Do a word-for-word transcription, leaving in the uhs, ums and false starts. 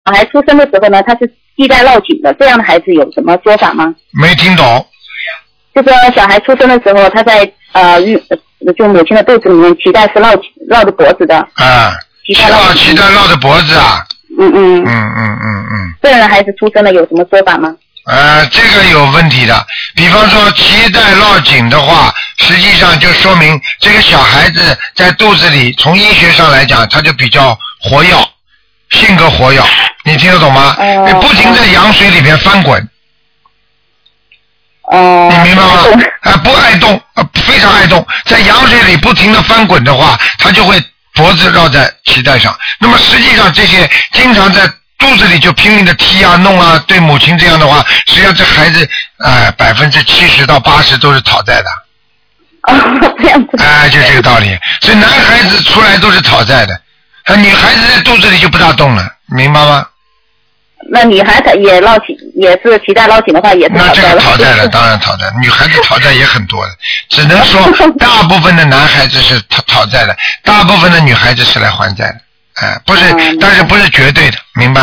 孩出生的时候呢，他是脐带绕颈的，这样的孩子有什么说法吗？ 没听懂。 就说小孩出生的时候，他在呃孕就母亲的肚子里面，脐带是绕绕着脖子的。 啊， 脐带绕脐带绕着脖子啊。 嗯嗯。 嗯嗯嗯嗯。 这样的孩子出生了有什么说法吗？ 呃，这个有问题的。比方说脐带绕颈的话，实际上就说明这个小孩子在肚子里，从医学上来讲，他就比较活跃，性格活跃，你听得懂吗？呃、不停在羊水里面翻滚。 哦、 你明白吗？啊、呃，不爱动，呃，非常爱动，在羊水里不停的翻滚的话，他就会脖子绕在脐带上。那么实际上这些经常在肚子里就拼命的踢啊弄啊，对母亲这样的话，实际上这孩子呃百分之七十到八十都是讨债的。 哦，这样子。 哎、呃，就这个道理。所以男孩子出来都是讨债的，啊，女孩子在肚子里就不大动了，明白吗？ 那女孩子也绕颈，也是脐带绕颈的话，也是那这个讨债了，当然讨债。女孩子讨债也很多的，只能说大部分的男孩子是讨讨债的，大部分的女孩子是来还债的，哎、呃，不是，但是不是绝对的，明白？